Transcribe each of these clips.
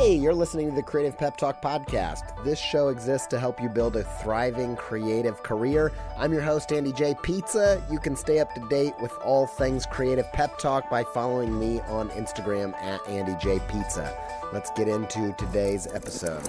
Hey, you're listening to the Creative Pep Talk podcast. This show exists to help you build a thriving creative career. I'm your host, Andy J. Pizza. You can stay up to date with all things Creative Pep Talk by following me on Instagram at Andy J. Pizza. Let's get into today's episode.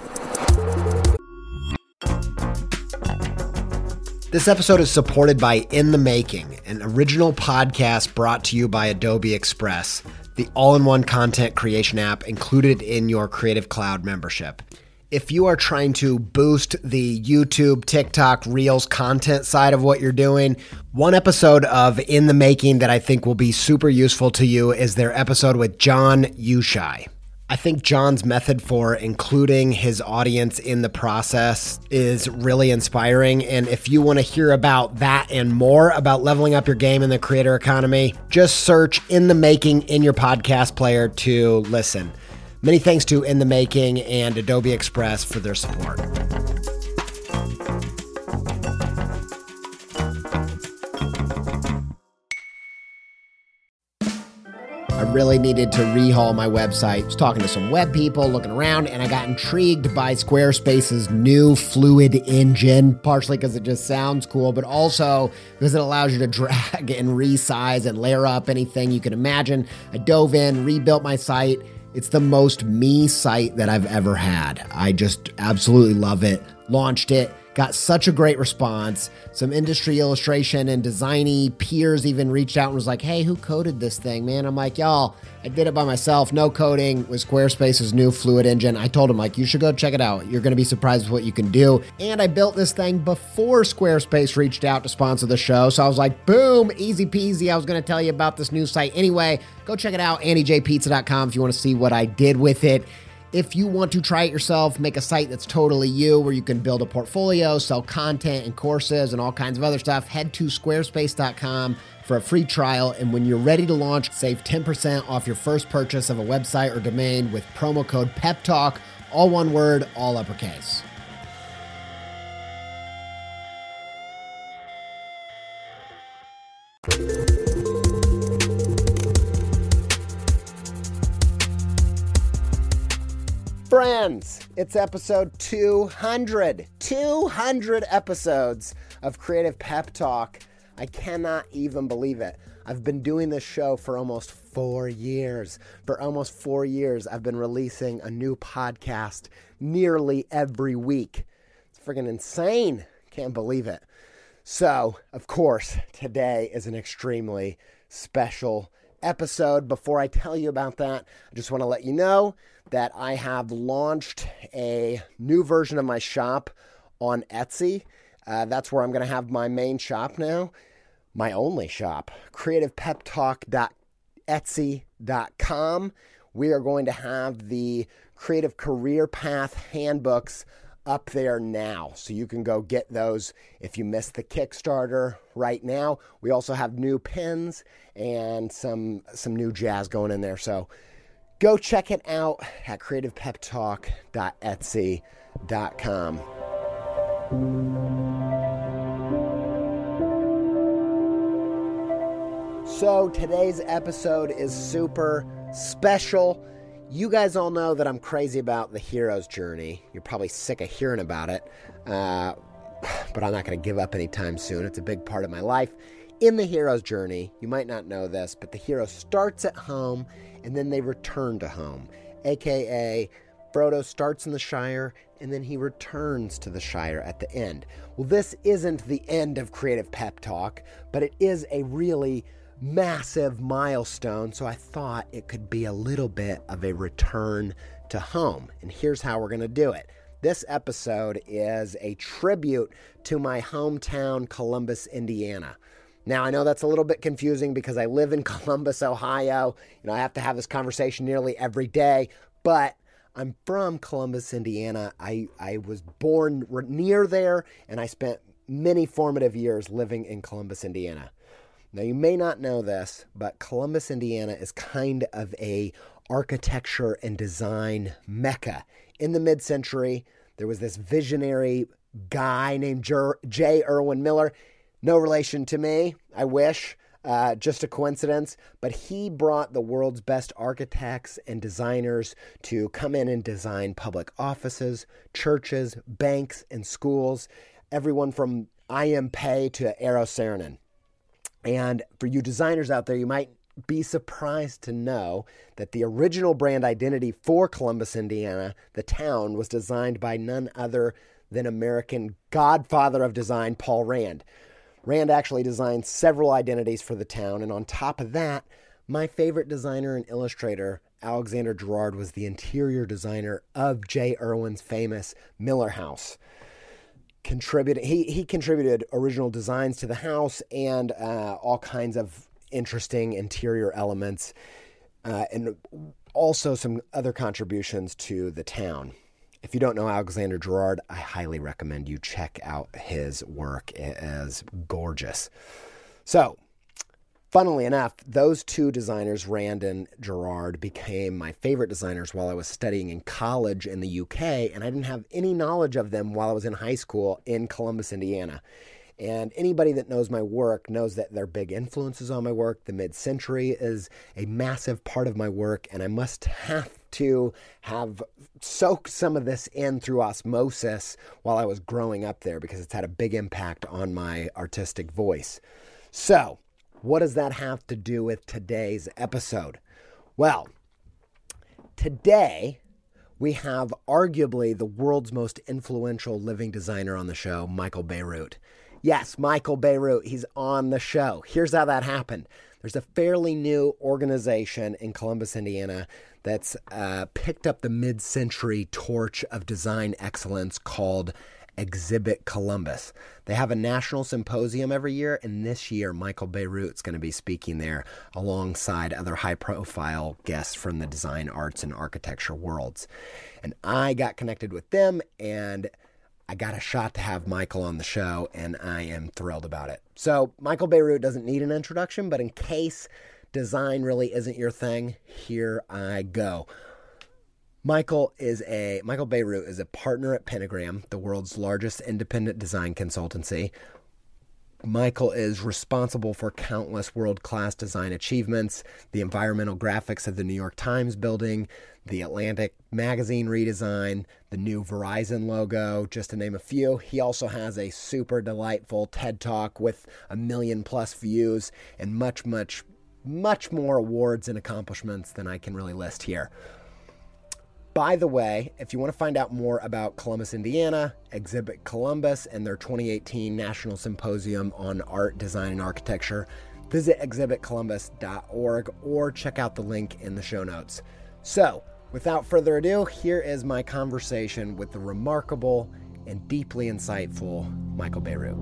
This episode is supported by In the Making, an original podcast brought to you by Adobe Express, the all-in-one content creation app included in your Creative Cloud membership. If you are trying to boost the YouTube, TikTok, Reels content side of what you're doing, one episode of In the Making that I think will be super useful to you is their episode with John Ushai. I think John's method for including his audience in the process is really inspiring. And if you want to hear about that and more about leveling up your game in the creator economy, just search In the Making in your podcast player to listen. Many thanks to In the Making and Adobe Express for their support. I really needed to rehaul my website. I was talking to some web people, looking around, and I got intrigued by Squarespace's new Fluid engine, partially because it just sounds cool, but also because it allows you to drag and resize and layer up anything you can imagine. I dove in, rebuilt my site. It's the most me site that I've ever had. I just absolutely love it. Launched it. Got such a great response. Some industry illustration and designy peers even reached out and was like, hey, who coded this thing, man? I'm like, y'all, I did it by myself. No coding with Squarespace's new Fluid engine. I told him, like, you should go check it out. You're going to be surprised with what you can do. And I built this thing before Squarespace reached out to sponsor the show. So I was like, boom, easy peasy. I was going to tell you about this new site anyway. Go check it out, andyjpizza.com, if you want to see what I did with it. If you want to try it yourself, make a site that's totally you, where you can build a portfolio, sell content and courses and all kinds of other stuff, head to squarespace.com for a free trial. And when you're ready to launch, save 10% off your first purchase of a website or domain with promo code PEPTALK, all one word, all uppercase. Friends, it's episode 200. 200 episodes of Creative Pep Talk. I cannot even believe it. I've been doing this show for almost 4 years. For almost 4 years, I've been releasing a new podcast nearly every week. It's freaking insane. Can't believe it. So, of course, today is an extremely special episode. Before I tell you about that, I just want to let you know that I have launched a new version of my shop on Etsy. That's where I'm going to have my main shop now, my only shop, creativepeptalk.etsy.com. We are going to have the Creative Career Path handbooks up there now, so you can go get those if you missed the Kickstarter right now. We also have new pins and some new jazz going in there, so go check it out at creativepeptalk.etsy.com. So today's episode is super special. You guys all know that I'm crazy about the hero's journey. You're probably sick of hearing about it, but I'm not going to give up anytime soon. It's a big part of my life. In the hero's journey, you might not know this, but the hero starts at home and then they return to home, aka Frodo starts in the Shire and then he returns to the Shire at the end. Well, this isn't the end of Creative Pep Talk, but it is a really massive milestone, so I thought it could be a little bit of a return to home. And here's how we're going to do it. This episode is a tribute to my hometown, Columbus, Indiana. Now, I know that's a little bit confusing because I live in Columbus, Ohio. I have to have this conversation nearly every day, but I'm from Columbus, Indiana. I was born near there, and I spent many formative years living in Columbus, Indiana. Now, you may not know this, but Columbus, Indiana is kind of a architecture and design mecca. In the mid-century, there was this visionary guy named J. Irwin Miller. No relation to me, I wish. just a coincidence, but he brought the world's best architects and designers to come in and design public offices, churches, banks, and schools, everyone from I.M. Pei to Eero Saarinen. And for you designers out there, you might be surprised to know that the original brand identity for Columbus, Indiana, the town, was designed by none other than American godfather of design, Paul Rand. Rand actually designed several identities for the town, and on top of that, my favorite designer and illustrator, Alexander Girard, was the interior designer of J. Irwin's famous Miller House. He contributed original designs to the house and all kinds of interesting interior elements, and also some other contributions to the town. If you don't know Alexander Girard, I highly recommend you check out his work. It is gorgeous. So, funnily enough, those two designers, Rand and Girard, became my favorite designers while I was studying in college in the UK, and I didn't have any knowledge of them while I was in high school in Columbus, Indiana. And anybody that knows my work knows that they're big influences on my work. The mid-century is a massive part of my work, and I must have to have soaked some of this in through osmosis while I was growing up there, because it's had a big impact on my artistic voice. So, what does that have to do with today's episode? Well, today we have arguably the world's most influential living designer on the show, Michael Bierut. Yes, Michael Bierut, he's on the show. Here's how that happened. There's a fairly new organization in Columbus, Indiana, that's picked up the mid-century torch of design excellence called Exhibit Columbus. They have a national symposium every year, and this year Michael Bierut's going to be speaking there alongside other high-profile guests from the design, arts, and architecture worlds. And I got connected with them, and I got a shot to have Michael on the show, and I am thrilled about it. So Michael Bierut doesn't need an introduction, but in case design really isn't your thing, here I go. Michael Bierut is a partner at Pentagram, the world's largest independent design consultancy. Michael is responsible for countless world-class design achievements, the environmental graphics of the New York Times building, the Atlantic magazine redesign, the new Verizon logo, just to name a few. He also has a super delightful TED Talk with 1 million+ views and much more awards and accomplishments than I can really list here. By the way, if you want to find out more about Columbus, Indiana, Exhibit Columbus, and their 2018 National Symposium on Art, Design, and Architecture, visit exhibitcolumbus.org or check out the link in the show notes. So, without further ado, here is my conversation with the remarkable and deeply insightful Michael Bierut.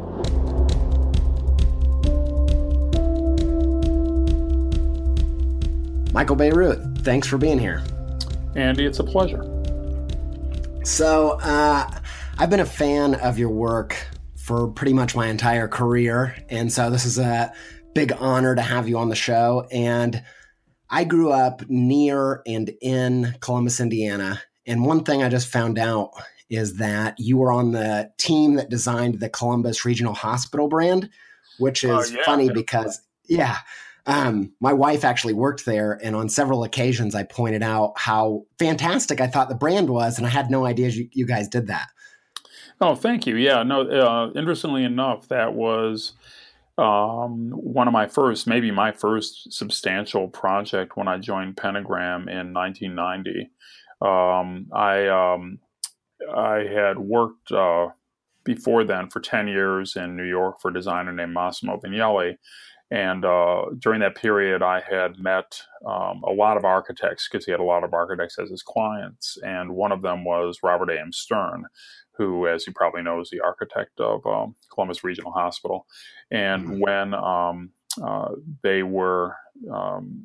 Michael Bierut, thanks for being here. Andy, it's a pleasure. So, I've been a fan of your work for pretty much my entire career, and so this is a big honor to have you on the show. And I grew up near and in Columbus, Indiana, and one thing I just found out is that you were on the team that designed the Columbus Regional Hospital brand, which is funny because, my wife actually worked there, and on several occasions I pointed out how fantastic I thought the brand was, and I had no idea you guys did that. Oh, thank you. Yeah, no, interestingly enough, that was one of my first substantial project when I joined Pentagram in 1990. I had worked before then for 10 years in New York for a designer named Massimo Vignelli. And during that period, I had met a lot of architects, because he had a lot of architects as his clients. And one of them was Robert A.M. Stern, who, as you probably know, is the architect of Columbus Regional Hospital. And when they were when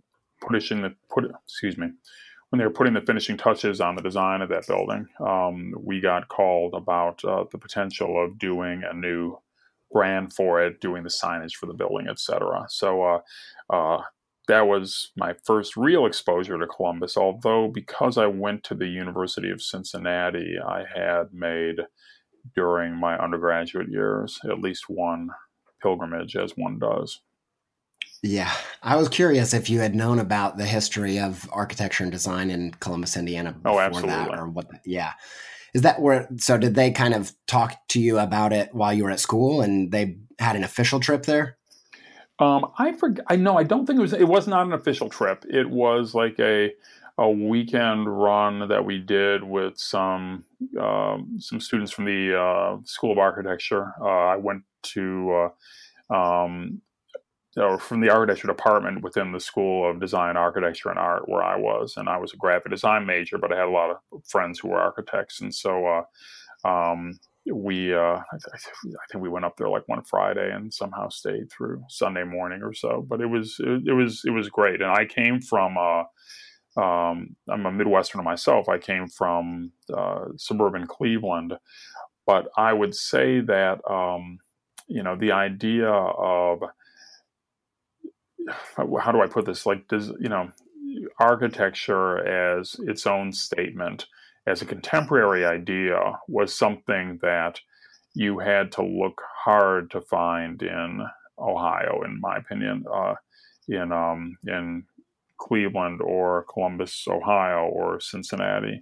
they were putting the finishing touches on the design of that building, we got called about the potential of doing a new brand for it, doing the signage for the building, etc. So that was my first real exposure to Columbus, although because I went to the University of Cincinnati, I had made, during my undergraduate years, at least one pilgrimage, as one does. Yeah. I was curious if you had known about the history of architecture and design in Columbus, Indiana Oh, before that absolutely. or what. Yeah. Is that where, so did they kind of talk to you about it while you were at school and they had an official trip there? I forget. I know. I don't think it was. It was not an official trip. It was like a weekend run that we did with some students from the School of Architecture. I went to um, or from the architecture department within the School of Design, Architecture, and Art, where I was, and I was a graphic design major, but I had a lot of friends who were architects, and so I think we went up there like one Friday and somehow stayed through Sunday morning or so. But it was great, and I came from. I'm a Midwesterner myself. I came from suburban Cleveland, but I would say that the idea of how do I put this? Like, does architecture as its own statement, as a contemporary idea, was something that you had to look hard to find in Ohio, in my opinion, in Cleveland or Columbus, Ohio, or Cincinnati.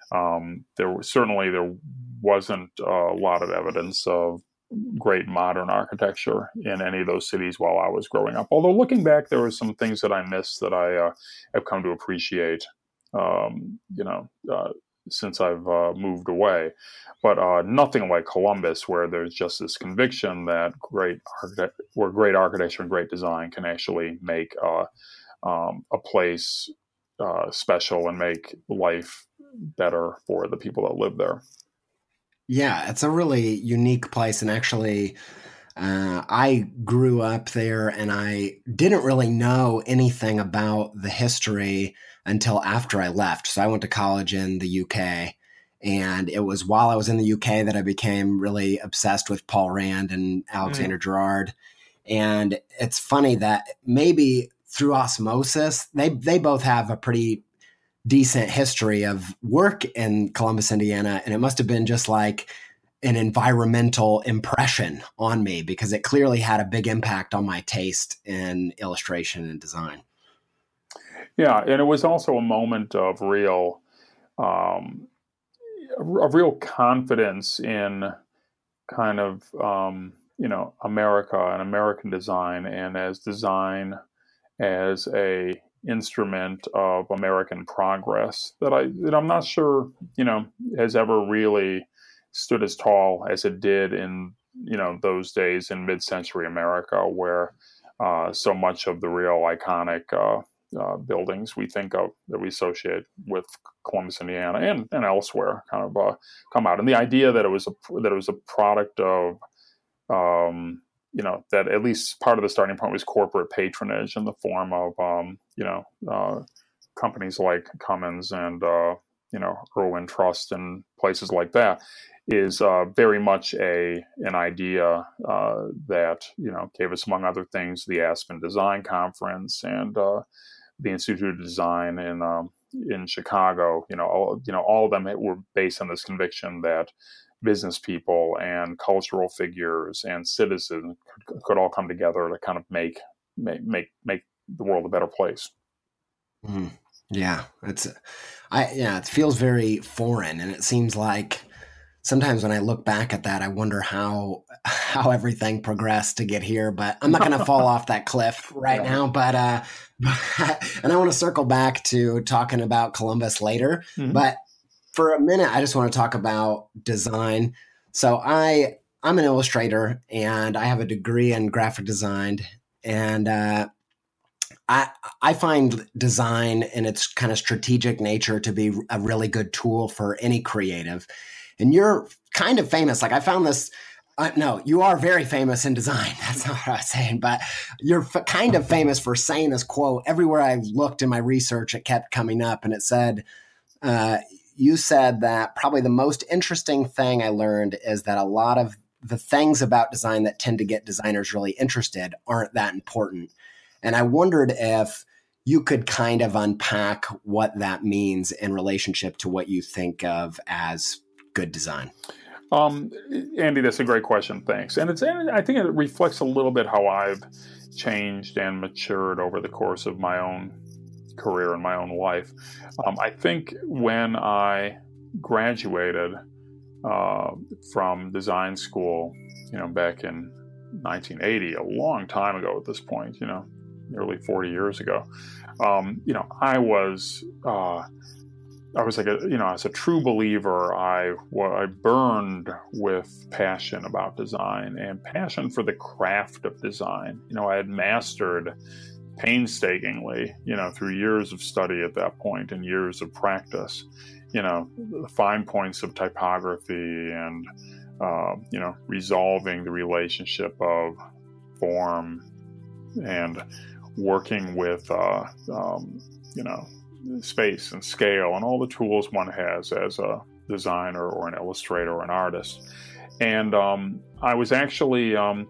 There wasn't a lot of evidence of great modern architecture in any of those cities while I was growing up. Although looking back, there were some things that I missed that I have come to appreciate. Um, you know, uh, since I've moved away, but nothing like Columbus, where there's just this conviction that great architecture and great design can actually make a place special and make life better for the people that live there. Yeah, it's a really unique place. And actually, I grew up there and I didn't really know anything about the history until after I left. So I went to college in the UK. And it was while I was in the UK that I became really obsessed with Paul Rand and Mm. Alexander Gerard. And it's funny that maybe through osmosis, they both have a pretty decent history of work in Columbus, Indiana. And it must have been just like an environmental impression on me because it clearly had a big impact on my taste in illustration and design. Yeah, and it was also a moment of um, real confidence in kind of America and American design, and as design as a instrument of American progress that I'm not sure has ever really stood as tall as it did in those days in mid-century America, where so much of the real iconic buildings we think of that we associate with Columbus, Indiana, and elsewhere, kind of come out. And the idea that it was a product of that at least part of the starting point was corporate patronage in the form of companies like Cummins and Irwin Trust and places like that, is very much an idea that gave us, among other things, the Aspen Design Conference and the Institute of Design in Chicago. All of them were based on this conviction that business people and cultural figures and citizens could all come together to kind of make the world a better place. Mm, yeah, it feels very foreign, and it seems like sometimes when I look back at that, I wonder how everything progressed to get here. But I'm not going to fall off that cliff right Yeah. now. But and I want to circle back to talking about Columbus later. Mhm. But for a minute, I just want to talk about design. So I'm an illustrator, and I have a degree in graphic design, and I I find design in its kind of strategic nature to be a really good tool for any creative. And you're kind of famous. Like I found this. No, you are very famous in design. That's not what I was saying, but you're kind of famous for saying this quote. Everywhere I looked in my research, it kept coming up, and it said, uh, "You said that probably the most interesting thing I learned is that a lot of the things about design that tend to get designers really interested aren't that important." And I wondered if you could kind of unpack what that means in relationship to what you think of as good design. Um, Andy, that's a great question. Thanks. And I think it reflects a little bit how I've changed and matured over the course of my own career and my own life. I think when I graduated from design school, back in 1980, a long time ago at this point, nearly 40 years ago, I was like as a true believer, I burned with passion about design and passion for the craft of design. I had mastered painstakingly, through years of study at that point and years of practice, the fine points of typography and, resolving the relationship of form and working with, space and scale and all the tools one has as a designer or an illustrator or an artist. And I was actually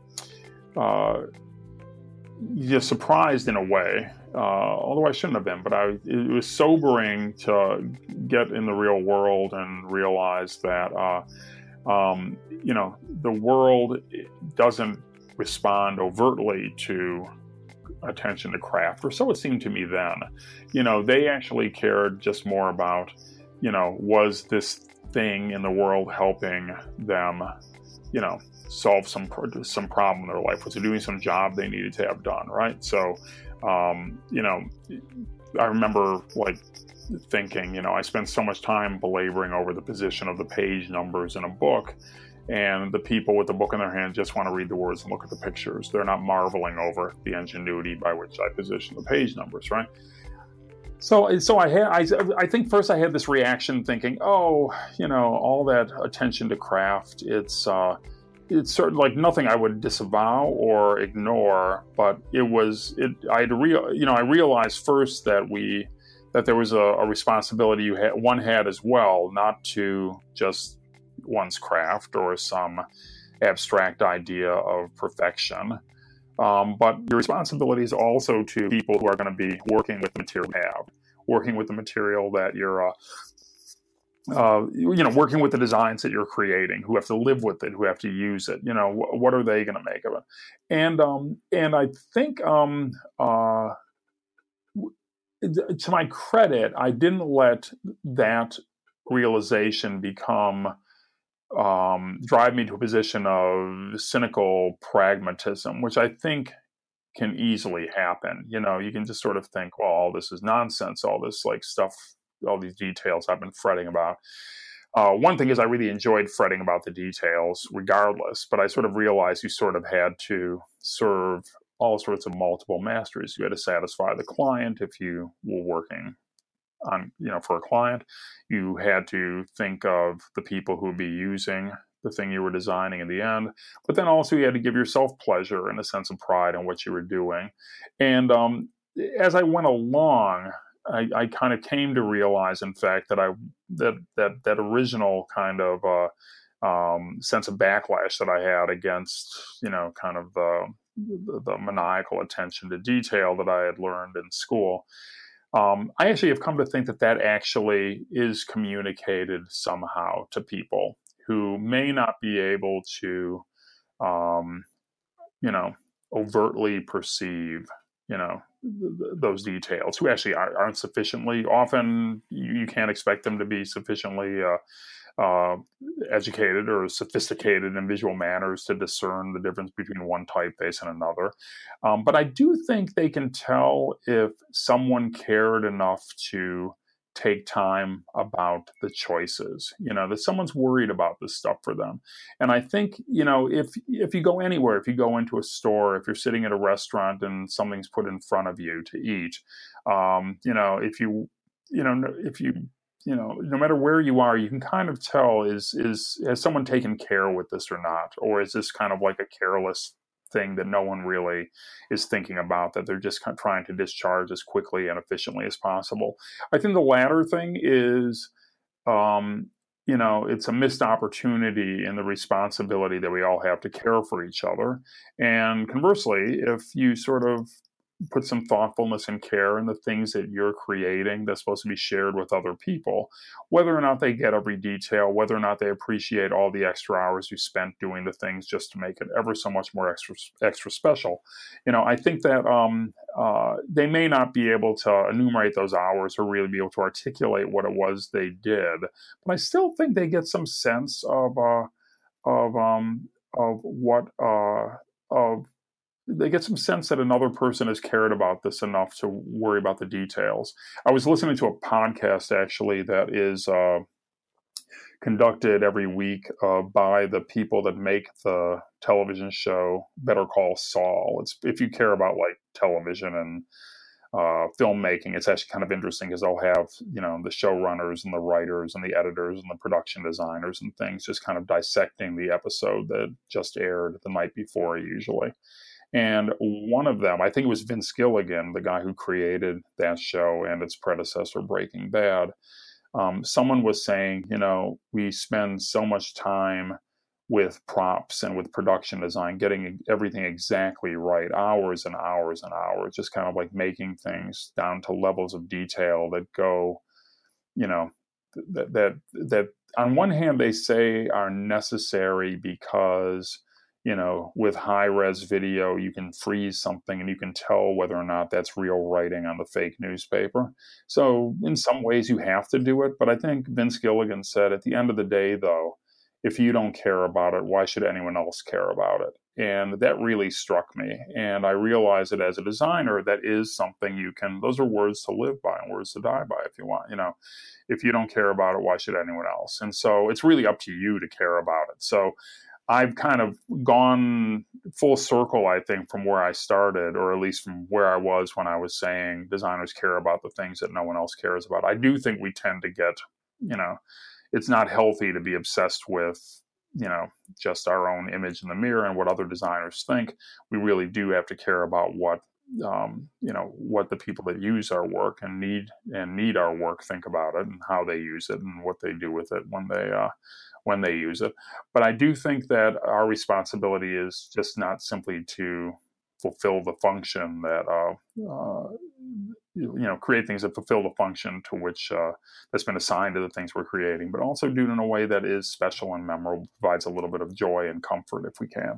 just surprised in a way, although I shouldn't have been, but it was sobering to get in the real world and realize that, the world doesn't respond overtly to attention to craft, or so it seemed to me then. They actually cared just more about, was this thing in the world helping them, solve some problem in their life? Was it doing some job they needed to have done, right? So, I remember thinking, I spent so much time belaboring over the position of the page numbers in a book, and the people with the book in their hand just want to read the words and look at the pictures. They're not marveling over the ingenuity by which I position the page numbers, right? So I think first I had this reaction thinking, all that attention to craft, it's certainly like nothing I would disavow or ignore, but I realized first that there was a responsibility one had as well, not to just one's craft or some abstract idea of perfection, but your responsibility is also to people who are going to be working with the material you have, working with the material that you're working with the designs that you're creating, who have to live with it, who have to use it. What are they going to make of it? And I think to my credit, I didn't let that realization drive me to a position of cynical pragmatism, which I think can easily happen. You can just sort of think, well, all this is nonsense, all this stuff, all these details I've been fretting about. One thing is I really enjoyed fretting about the details regardless, but I sort of realized you sort of had to serve all sorts of multiple masters. You had to satisfy the client if you were working on, for a client. You had to think of the people who would be using the thing you were designing in the end, but then also you had to give yourself pleasure and a sense of pride in what you were doing. And as I went along, I kind of came to realize, in fact, that original kind of sense of backlash that I had against, kind of the maniacal attention to detail that I had learned in school. I actually have come to think that actually is communicated somehow to people who may not be able to, overtly perceive, those details, who actually aren't sufficiently, often you can't expect them to be sufficiently educated or sophisticated in visual manners to discern the difference between one typeface and another. But I do think they can tell if someone cared enough to take time about the choices, that someone's worried about this stuff for them. And I think, if you go anywhere, if you go into a store, if you're sitting at a restaurant and something's put in front of you to eat, no matter where you are, you can kind of tell has someone taken care with this or not, or is this kind of like a careless thing that no one really is thinking about, that they're just kind of trying to discharge as quickly and efficiently as possible. I think the latter thing is, it's a missed opportunity in the responsibility that we all have to care for each other. And conversely, if you sort of put some thoughtfulness and care in the things that you're creating that's supposed to be shared with other people, whether or not they get every detail, whether or not they appreciate all the extra hours you spent doing the things just to make it ever so much more extra special. I think that they may not be able to enumerate those hours or really be able to articulate what it was they did, but I still think they get some sense of what of they get some sense that another person has cared about this enough to worry about the details. I was listening to a podcast actually that is conducted every week by the people that make the television show Better Call Saul. It's, if you care about like television and filmmaking, it's actually kind of interesting because they'll have, the showrunners and the writers and the editors and the production designers and things just kind of dissecting the episode that just aired the night before usually. And one of them, I think it was Vince Gilligan, the guy who created that show and its predecessor, Breaking Bad. Someone was saying, we spend so much time with props and with production design, getting everything exactly right, hours and hours and hours, just kind of like making things down to levels of detail that go, that on one hand they say are necessary because with high res video, you can freeze something and you can tell whether or not that's real writing on the fake newspaper. So in some ways you have to do it. But I think Vince Gilligan said at the end of the day, though, if you don't care about it, why should anyone else care about it? And that really struck me. And I realized that as a designer, that is something those are words to live by and words to die by if you want. If you don't care about it, why should anyone else? And so it's really up to you to care about it. So I've kind of gone full circle, I think, from where I started, or at least from where I was when I was saying designers care about the things that no one else cares about. I do think we tend to get, it's not healthy to be obsessed with, just our own image in the mirror and what other designers think. We really do have to care about what the people that use our work and need our work think about it and how they use it and what they do with it when they use it. But I do think that our responsibility is just not simply to fulfill the function that create things that fulfill the function to which that's been assigned to the things we're creating, but also do it in a way that is special and memorable, provides a little bit of joy and comfort if we can.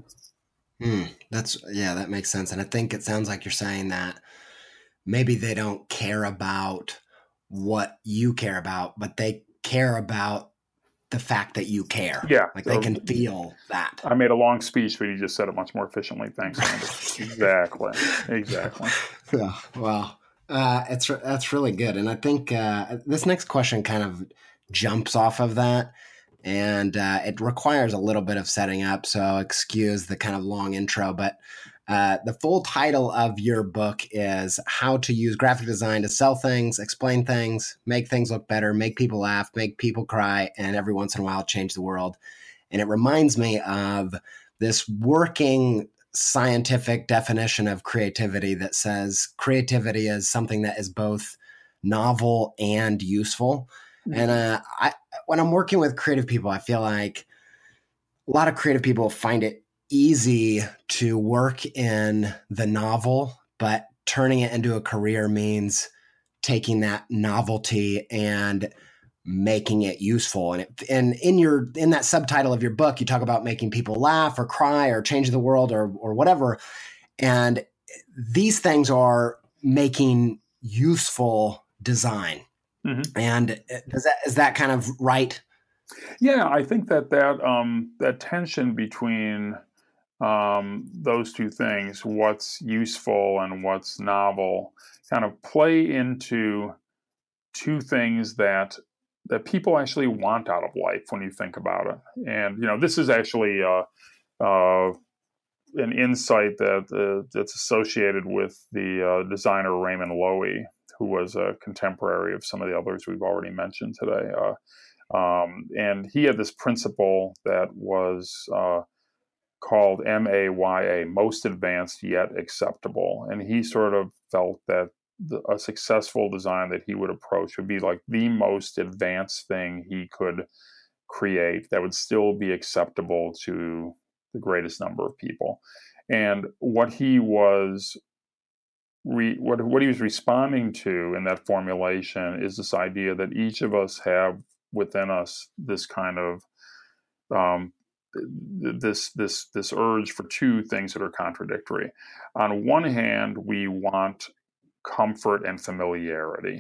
That makes sense. And I think it sounds like you're saying that maybe they don't care about what you care about, but they care about the fact that you care. Yeah. Like they can feel that. I made a long speech, but you just said it much more efficiently. Thanks, Andy. Exactly. Yeah. Well, that's really good. And I think this next question kind of jumps off of that. And it requires a little bit of setting up, so excuse the kind of long intro. But the full title of your book is How to Use Graphic Design to Sell Things, Explain Things, Make Things Look Better, Make People Laugh, Make People Cry, and every once in a while change the world. And it reminds me of this working scientific definition of creativity that says creativity is something that is both novel and useful. And when I'm working with creative people, I feel like a lot of creative people find it easy to work in the novel, but turning it into a career means taking that novelty and making it useful. And in that subtitle of your book, you talk about making people laugh or cry or change the world or whatever. And these things are making useful design. Mm-hmm. And is that kind of right? Yeah, I think that tension between those two things, what's useful and what's novel, kind of play into two things that people actually want out of life when you think about it. And this is actually an insight that's associated with the designer Raymond Loewy, who was a contemporary of some of the others we've already mentioned today. And he had this principle that was called MAYA, most advanced yet acceptable. And he sort of felt that a successful design that he would approach would be like the most advanced thing he could create that would still be acceptable to the greatest number of people. And what he was what he was responding to in that formulation is this idea that each of us have within us this kind of um, this urge for two things that are contradictory. On one hand, we want comfort and familiarity.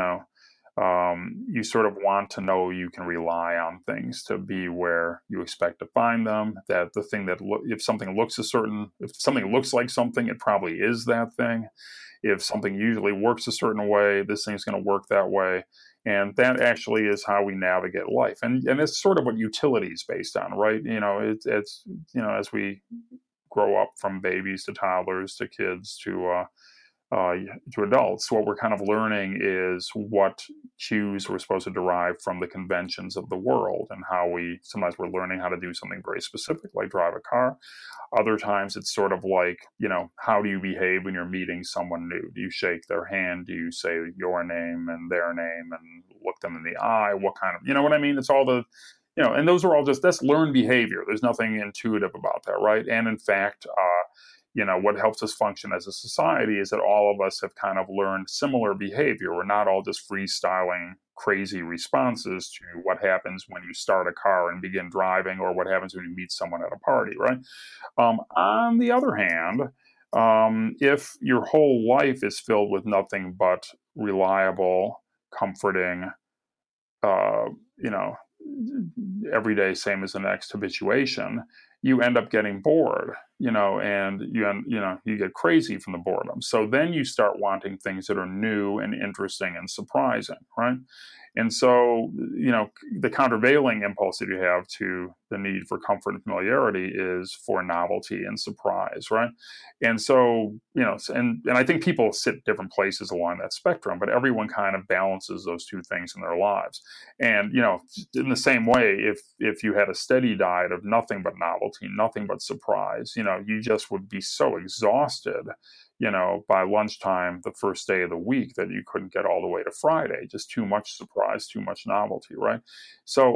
You sort of want to know you can rely on things to be where you expect to find them. That the thing that if something looks like something, it probably is that thing. If something usually works a certain way, this thing's going to work that way. And that actually is how we navigate life. And it's sort of what utility is based on, right? It's as we grow up from babies to toddlers to kids to adults, what we're kind of learning is what cues we're supposed to derive from the conventions of the world, and how sometimes we're learning how to do something very specific, like drive a car. Other times it's sort of like, how do you behave when you're meeting someone new? Do you shake their hand? Do you say your name and their name and look them in the eye? What kind of, you know what I mean? It's all and those are all that's learned behavior. There's nothing intuitive about that, right? And in fact, what helps us function as a society is that all of us have kind of learned similar behavior. We're not all just freestyling crazy responses to what happens when you start a car and begin driving, or what happens when you meet someone at a party, right? On the other hand, if your whole life is filled with nothing but reliable, comforting, every day same as the next habituation, you end up getting bored, and you get crazy from the boredom. So then you start wanting things that are new and interesting and surprising, right? And so, the countervailing impulse that you have to the need for comfort and familiarity is for novelty and surprise, right? And so, and I think people sit different places along that spectrum, but everyone kind of balances those two things in their lives. And, in the same way, if you had a steady diet of nothing but novelty, nothing but surprise, you just would be so exhausted, by lunchtime, the first day of the week, that you couldn't get all the way to Friday. Just too much surprise, too much novelty, right? So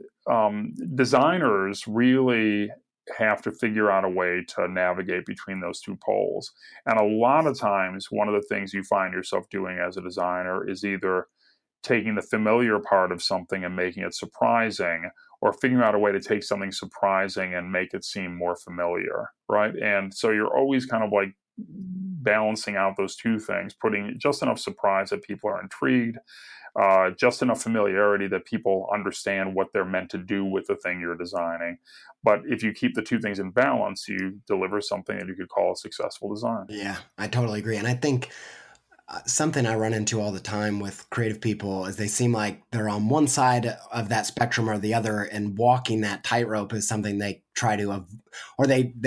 designers really have to figure out a way to navigate between those two poles. And a lot of times, one of the things you find yourself doing as a designer is either taking the familiar part of something and making it surprising, or figuring out a way to take something surprising and make it seem more familiar, right? And so you're always kind of like balancing out those two things, putting just enough surprise that people are intrigued, just enough familiarity that people understand what they're meant to do with the thing you're designing. But if you keep the two things in balance, you deliver something that you could call a successful design. Yeah, I totally agree. And I think something I run into all the time with creative people is they seem like they're on one side of that spectrum or the other, and walking that tightrope is something they try to, or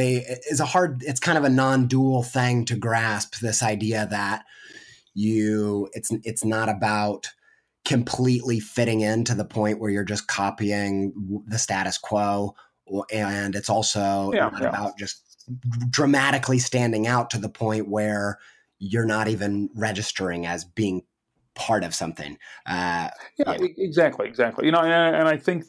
it's kind of a non-dual thing to grasp, this idea that it's not about completely fitting in to the point where you're just copying the status quo, and it's also not about just dramatically standing out to the point where you're not even registering as being part of something. Exactly. And I think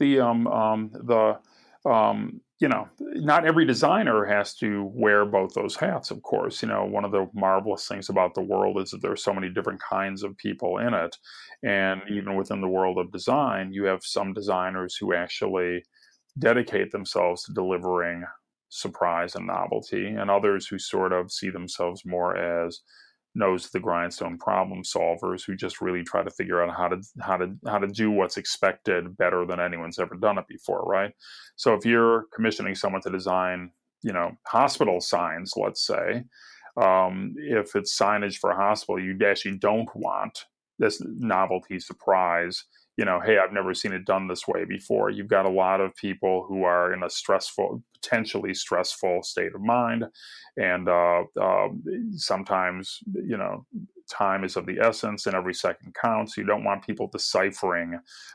not every designer has to wear both those hats, of course. One of the marvelous things about the world is that there are so many different kinds of people in it. And even within the world of design, you have some designers who actually dedicate themselves to delivering surprise and novelty, and others who sort of see themselves more as nose to the grindstone problem solvers who just really try to figure out how to do what's expected better than anyone's ever done it before, right? So if you're commissioning someone to design, hospital signs, let's say, if it's signage for a hospital, you actually don't want this novelty surprise. Hey, I've never seen it done this way before. You've got a lot of people who are in a potentially stressful state of mind. And sometimes, time is of the essence and every second counts. You don't want people deciphering,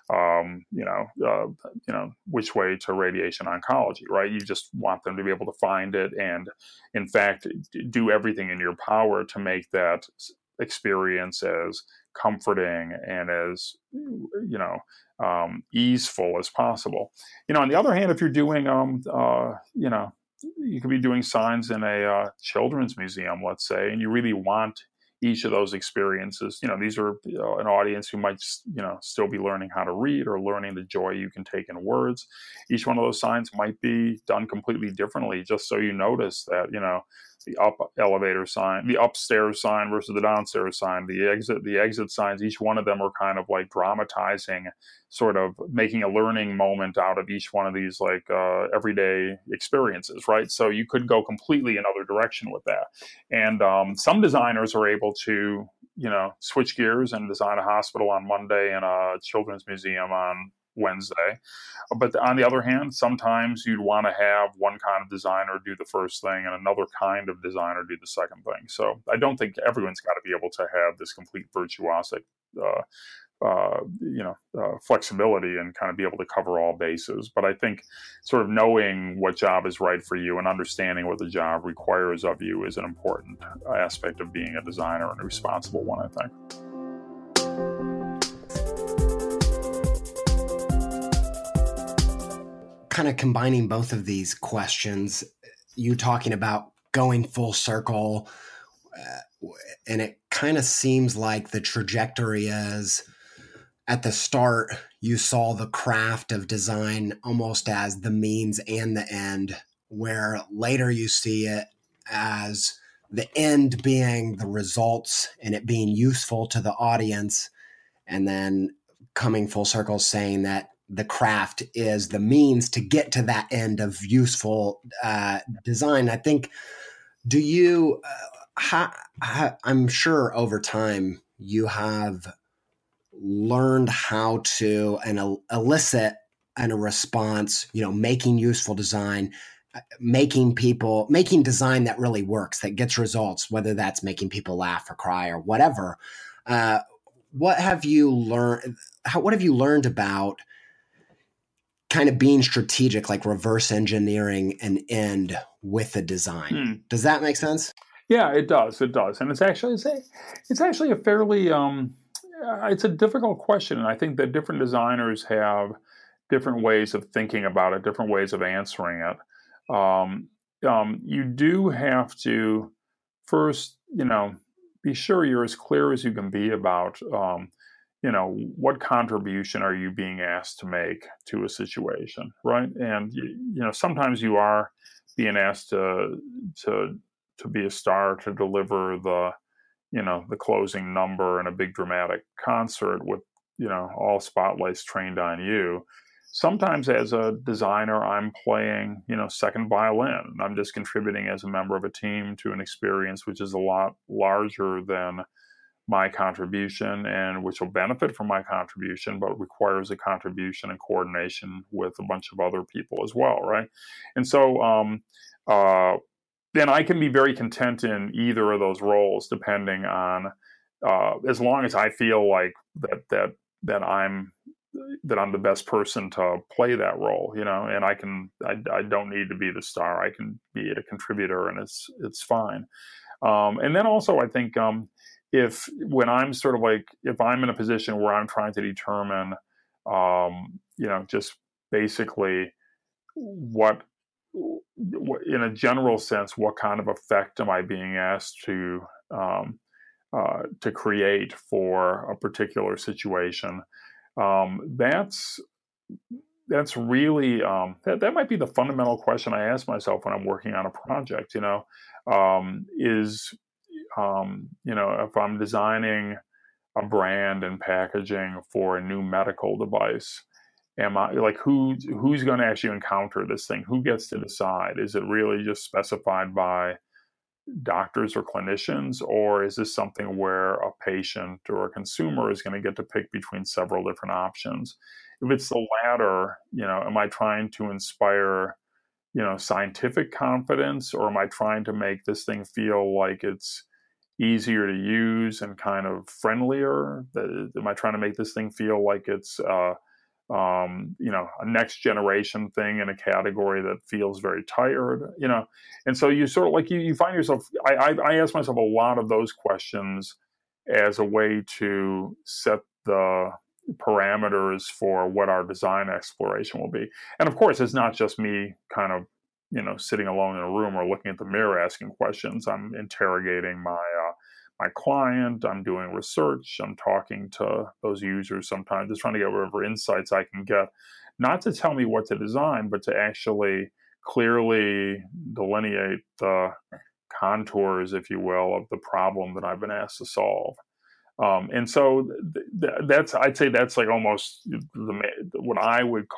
which way to radiation oncology, right? You just want them to be able to find it and, in fact, do everything in your power to make that experience as comforting and as easeful as possible. On the other hand, if you're doing you could be doing signs in a children's museum, let's say, and you really want each of those experiences. These are an audience who might, still be learning how to read or learning the joy you can take in words. Each one of those signs might be done completely differently, just so you notice that, the up elevator sign, the upstairs sign versus the downstairs sign, the exit signs, each one of them are kind of like dramatizing, sort of making a learning moment out of each one of these everyday experiences, right? So you could go completely another direction with that. And some designers are able to, switch gears and design a hospital on Monday and a children's museum on Wednesday. But on the other hand, sometimes you'd want to have one kind of designer do the first thing and another kind of designer do the second thing. So I don't think everyone's got to be able to have this complete virtuosic flexibility and kind of be able to cover all bases. But I think sort of knowing what job is right for you and understanding what the job requires of you is an important aspect of being a designer, and a responsible one, I think. Kind of combining both of these questions, you talking about going full circle, and it kind of seems like the trajectory is, at the start, you saw the craft of design almost as the means and the end, where later you see it as the end being the results and it being useful to the audience, and then coming full circle saying that the craft is the means to get to that end of useful design. I think, do you, I'm sure over time you have learned how to elicit a response, making useful design, making design that really works, that gets results, whether that's making people laugh or cry or whatever. What have you learned? What have you learned about kind of being strategic, like reverse engineering an end with a design? Does that make sense? Yeah, it does. It does, and it's actually a fairly it's a difficult question, and I think that different designers have different ways of thinking about it, different ways of answering it. You do have to first, be sure you're as clear as you can be about, what contribution are you being asked to make to a situation, right? And sometimes you are being asked to be a star, to deliver the closing number in a big dramatic concert with all spotlights trained on you. Sometimes as a designer, I'm playing, second violin. I'm just contributing as a member of a team to an experience which is a lot larger than my contribution, and which will benefit from my contribution, but requires a contribution and coordination with a bunch of other people as well, right? And so then I can be very content in either of those roles, depending on, as long as I feel like that I'm the best person to play that role, and I don't need to be the star. I can be a contributor, and it's fine. And then also, I think when I'm sort of like, if I'm in a position where I'm trying to determine, just basically what, in a general sense, what kind of effect am I being asked to create for a particular situation? That's really that might be the fundamental question I ask myself when I'm working on a project. If I'm designing a brand and packaging for a new medical device, am I like, who's going to actually encounter this thing? Who gets to decide? Is it really just specified by doctors or clinicians, or is this something where a patient or a consumer is going to get to pick between several different options? If it's the latter, am I trying to inspire, scientific confidence, or am I trying to make this thing feel like it's easier to use and kind of friendlier? Am I trying to make this thing feel like it's a next generation thing in a category that feels very tired, and so you sort of like, you find yourself, I ask myself a lot of those questions as a way to set the parameters for what our design exploration will be. And of course, it's not just me kind of, sitting alone in a room or looking at the mirror asking questions. I'm interrogating my client, I'm doing research, I'm talking to those users sometimes, just trying to get whatever insights I can get, not to tell me what to design, but to actually clearly delineate the contours, if you will, of the problem that I've been asked to solve. And so that's, I'd say that's like almost what I would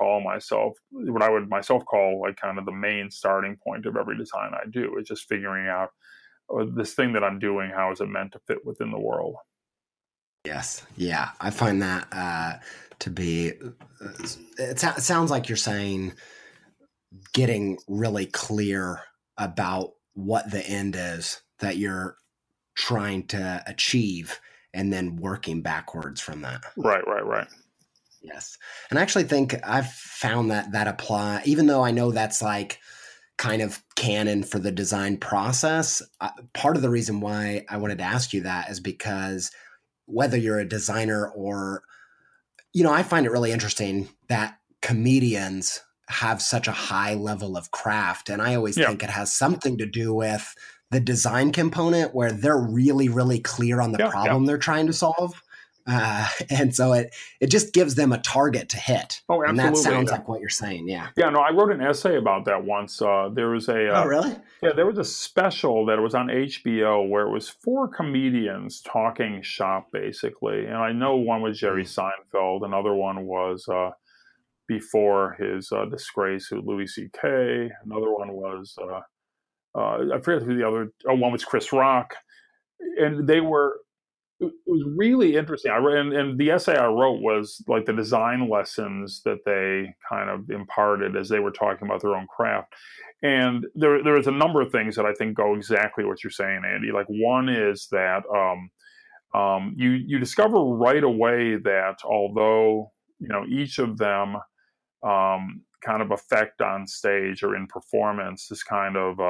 myself call like kind of the main starting point of every design I do, is just figuring out this thing that I'm doing, how is it meant to fit within the world? Yes. Yeah. I find that to be, it sounds like you're saying getting really clear about what the end is that you're trying to achieve, and then working backwards from that. Right. Yes. And I actually think I've found that apply, even though I know that's like kind of canon for the design process. Part of the reason why I wanted to ask you that is because whether you're a designer or, I find it really interesting that comedians have such a high level of craft. And I always think it has something to do with the design component, where they're really, really clear on the problem they're trying to solve. And so it just gives them a target to hit. Oh, absolutely. And that sounds like what you're saying. Yeah. Yeah, no, I wrote an essay about that once. There was oh, really? Yeah, there was a special that was on HBO where it was 4 comedians talking shop, basically. And I know one was Jerry Seinfeld. Another one was before his disgrace with Louis C.K. Another one was, I forget who the other, one was Chris Rock. And it was really interesting. And the essay I wrote was like the design lessons that they kind of imparted as they were talking about their own craft. And there is a number of things that I think go exactly what you're saying, Andy. Like one is that you discover right away that although each of them kind of affect on stage or in performance this kind of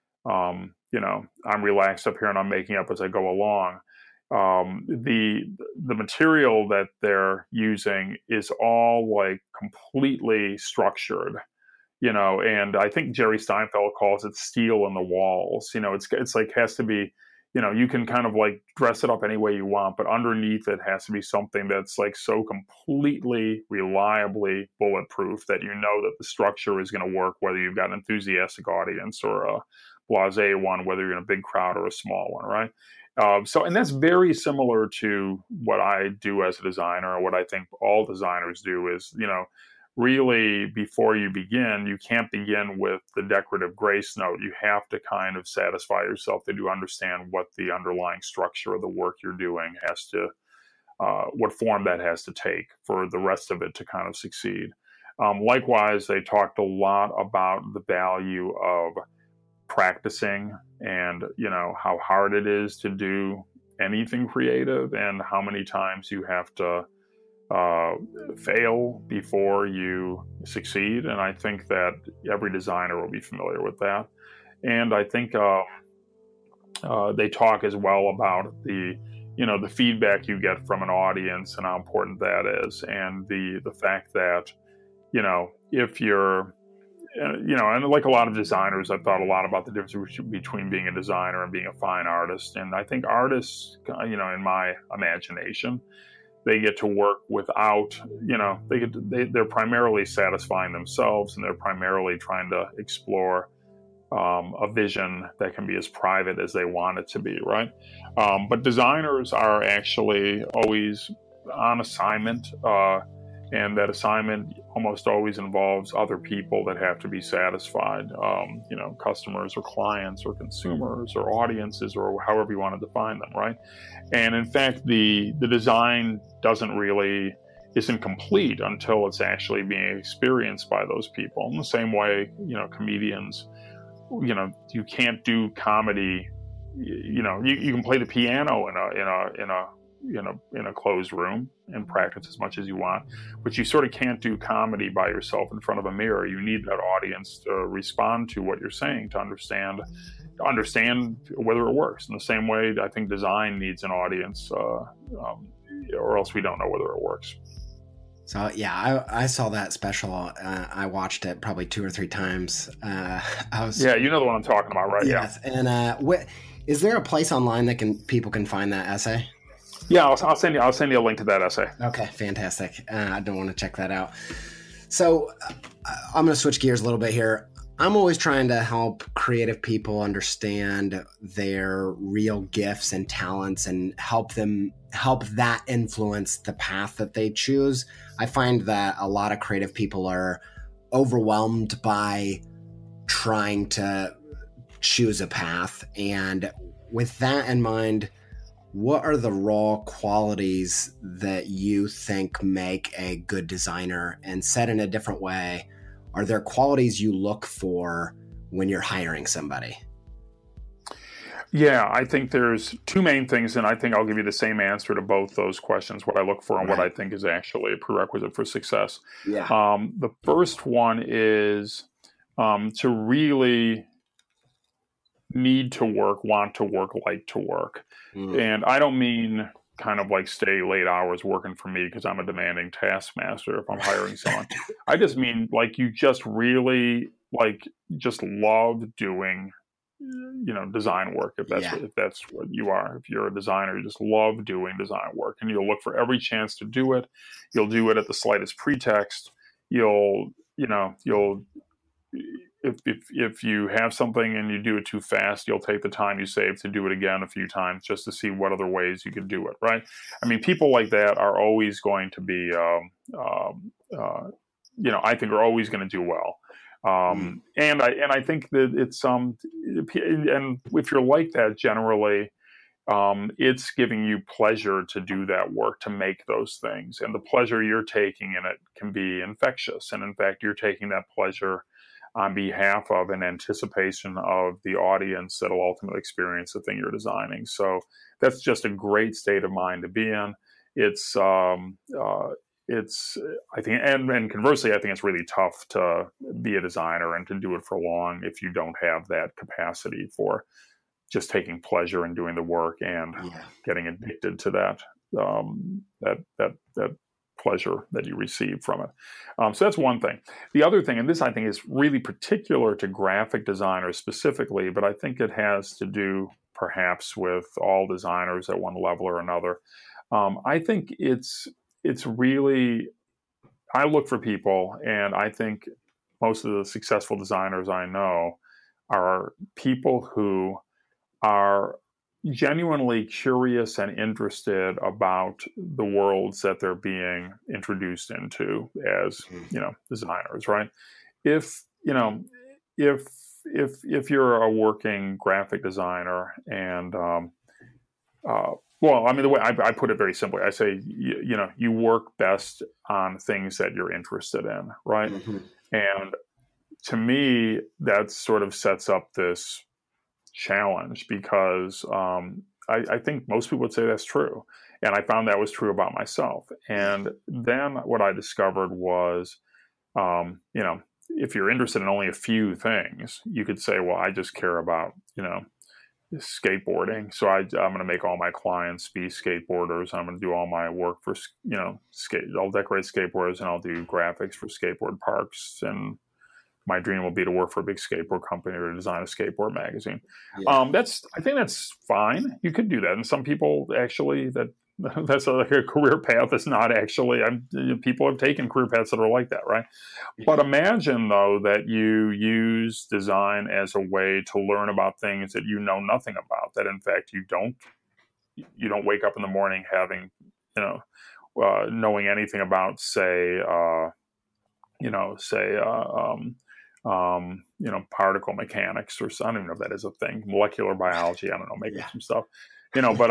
I'm relaxed up here and I'm making up as I go along. The material that they're using is all like completely structured, and I think Jerry Seinfeld calls it steel in the walls. It's like has to be, you can kind of like dress it up any way you want, but underneath it has to be something that's like so completely reliably bulletproof that that the structure is going to work, whether you've got an enthusiastic audience or a blasé one, whether you're in a big crowd or a small one, right? And that's very similar to what I do as a designer, or what I think all designers do is, really before you begin, you can't begin with the decorative grace note. You have to kind of satisfy yourself that you understand what the underlying structure of the work you're doing has to, what form that has to take for the rest of it to kind of succeed. Likewise, they talked a lot about the value of practicing and how hard it is to do anything creative and how many times you have to fail before you succeed. And I think that every designer will be familiar with that. And I think they talk as well about the feedback you get from an audience and how important that is, and the fact that if you're and like a lot of designers, I've thought a lot about the difference between being a designer and being a fine artist. And I think artists, in my imagination, they get to work without, they're primarily satisfying themselves, and they're primarily trying to explore a vision that can be as private as they want it to be, right? But designers are actually always on assignment, and that assignment almost always involves other people that have to be satisfied, customers or clients or consumers or audiences, or however you want to define them, right? And in fact, the design isn't complete until it's actually being experienced by those people. In the same way, comedians, you can't do comedy, you can play the piano in a closed room and practice as much as you want, but you sort of can't do comedy by yourself in front of a mirror. You need that audience to respond to what you're saying, to understand whether it works. In the same way, I think design needs an audience, or else we don't know whether it works. So yeah, I saw that special. I watched it probably 2 or 3 times. Yeah, you know the one I'm talking about, right? Yes, yeah. And Is there a place online that people can find that essay? Yeah, I'll send you a link to that essay. Okay, fantastic. I don't want to check that out. So I'm going to switch gears a little bit here. I'm always trying to help creative people understand their real gifts and talents and help that influence the path that they choose. I find that a lot of creative people are overwhelmed by trying to choose a path. And with that in mind, what are the raw qualities that you think make a good designer? And said in a different way, are there qualities you look for when you're hiring somebody? Yeah, I think there's two main things, and I think I'll give you the same answer to both those questions, what I look for and what I think is actually a prerequisite for success. Yeah. The first one is to really need to work, want to work, like to work. And I don't mean kind of like stay late hours working for me because I'm a demanding taskmaster if I'm hiring someone. I just mean like you just really just love doing design work, if that's what you are. If you're a designer, you just love doing design work, and you'll look for every chance to do it. You'll do it at the slightest pretext. If you have something and you do it too fast, you'll take the time you save to do it again a few times just to see what other ways you could do it, right? I mean, people like that are always going to be, I think are always going to do well. And I think that it's and if you're like that, generally, it's giving you pleasure to do that work, to make those things, and the pleasure you're taking in it can be infectious. And in fact, you're taking that pleasure on behalf of an anticipation of the audience that will ultimately experience the thing you're designing. So that's just a great state of mind to be in. It's I think, and conversely, I think it's really tough to be a designer and to do it for long if you don't have that capacity for just taking pleasure in doing the work and getting addicted to that pleasure that you receive from it. So that's one thing. The other thing, and this I think is really particular to graphic designers specifically, but I think it has to do perhaps with all designers at one level or another. I think it's really, I look for people, and I think most of the successful designers I know are people who are genuinely curious and interested about the worlds that they're being introduced into as, designers, right? If you're a working graphic designer and, well, I mean, the way I put it very simply, I say, you work best on things that you're interested in, right? Mm-hmm. And to me, that sort of sets up this challenge because I think most people would say that's true. And I found that was true about myself. And then what I discovered was, if you're interested in only a few things, you could say, well, I just care about, skateboarding. So I'm going to make all my clients be skateboarders. I'm going to do all my work for, I'll decorate skateboarders and I'll do graphics for skateboard parks. And my dream will be to work for a big skateboard company or to design a skateboard magazine. Yeah. I think that's fine. You could do that. And some people actually, that's like a career path. It's not actually, people have taken career paths that are like that, right? Yeah. But imagine though, that you use design as a way to learn about things that you know nothing about, that in fact, you don't wake up in the morning having, knowing anything about, particle mechanics, or I don't even know if that is a thing, molecular biology. I don't know, maybe some stuff, but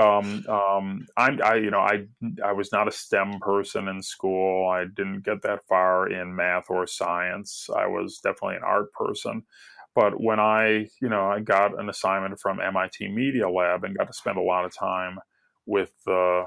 I was not a STEM person in school. I didn't get that far in math or science. I was definitely an art person. But when I got an assignment from MIT Media Lab and got to spend a lot of time with the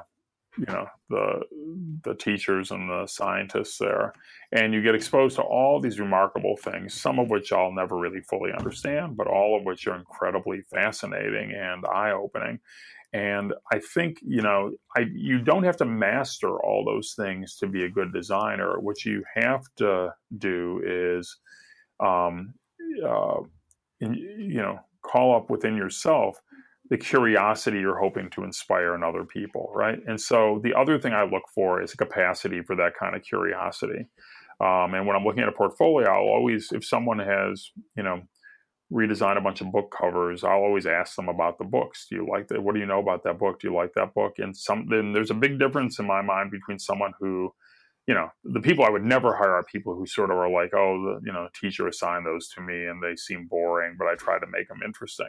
teachers and the scientists there, and you get exposed to all these remarkable things, some of which I'll never really fully understand, but all of which are incredibly fascinating and eye-opening. And I think, you don't have to master all those things to be a good designer. What you have to do is, call up within yourself the curiosity you're hoping to inspire in other people, right? And so the other thing I look for is a capacity for that kind of curiosity. And when I'm looking at a portfolio, I'll always, if someone has, redesigned a bunch of book covers, I'll always ask them about the books. Do you like that? What do you know about that book? Do you like that book? And then there's a big difference in my mind between someone who, the people I would never hire are people who sort of are like, oh, the teacher assigned those to me and they seem boring, but I try to make them interesting,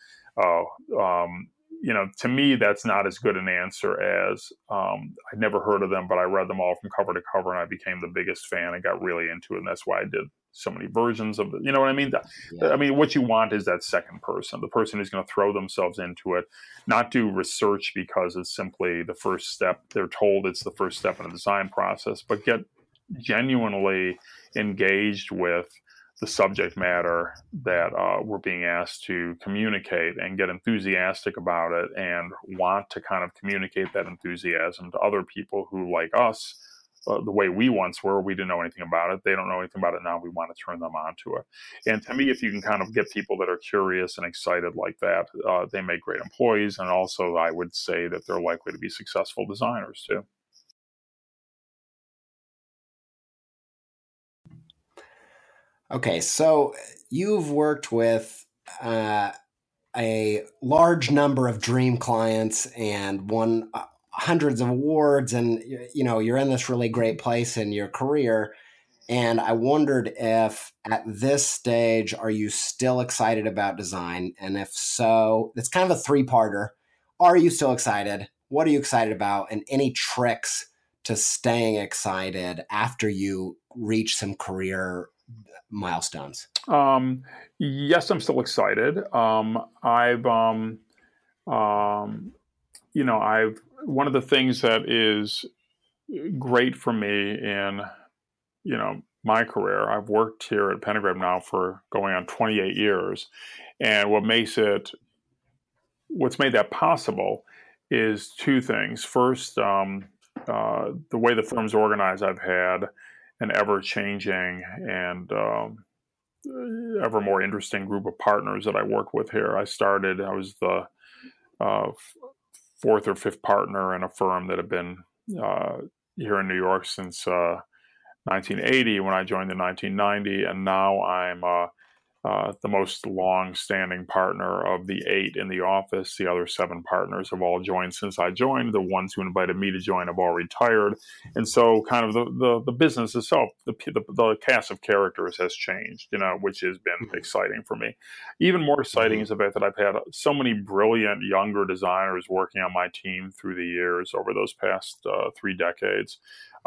to me, that's not as good an answer as I'd never heard of them, but I read them all from cover to cover and I became the biggest fan and got really into it. And that's why I did so many versions of it. You know what I mean? Yeah. I mean, what you want is that second person, the person who's going to throw themselves into it, not do research because it's simply the first step. They're told it's the first step in the design process, but get genuinely engaged with the subject matter that we're being asked to communicate and get enthusiastic about it and want to kind of communicate that enthusiasm to other people who, like us, the way we once were, we didn't know anything about it. They don't know anything about it now. We want to turn them on to it. And to me, if you can kind of get people that are curious and excited like that, they make great employees. And also, I would say that they're likely to be successful designers too. Okay, so you've worked with a large number of dream clients and won hundreds of awards, and you're in this really great place in your career. And I wondered if at this stage, are you still excited about design? And if so, it's kind of a three-parter. Are you still excited? What are you excited about? And any tricks to staying excited after you reach some career milestones? Yes, I'm still excited. One of the things that is great for me in, my career, I've worked here at Pentagram now for going on 28 years. And what's made that possible is two things. First, the way the firm's organized, I've had an ever-changing and ever more interesting group of partners that I work with here. I was the fourth or fifth partner in a firm that had been here in New York since 1980 when I joined in 1990, and now I'm the most long-standing partner of the 8 in the office. The other 7 partners have all joined since I joined. The ones who invited me to join have all retired. And so kind of the business itself, the cast of characters has changed, which has been exciting for me. Even more exciting is the fact that I've had so many brilliant younger designers working on my team through the years over those past 3 decades.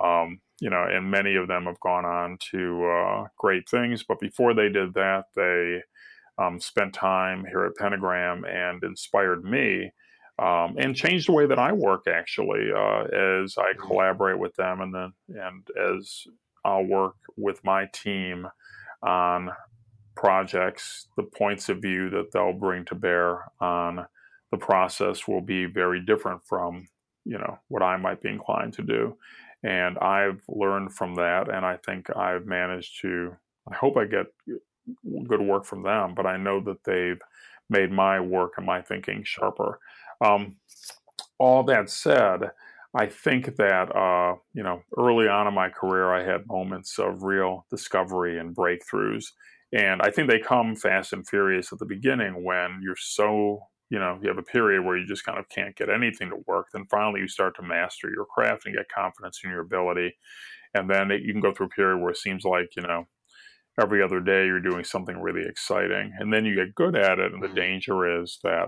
And many of them have gone on to great things. But before they did that, they spent time here at Pentagram and inspired me and changed the way that I work, actually, as I collaborate with them and as I'll work with my team on projects. The points of view that they'll bring to bear on the process will be very different from, what I might be inclined to do. And I've learned from that, and I think I've managed to, I hope I get good work from them, but I know that they've made my work and my thinking sharper. All that said, I think that, early on in my career, I had moments of real discovery and breakthroughs. And I think they come fast and furious at the beginning when you're so, you have a period where you just kind of can't get anything to work. Then finally you start to master your craft and get confidence in your ability. And then you can go through a period where it seems like, every other day you're doing something really exciting. And then you get good at it. And the danger is that,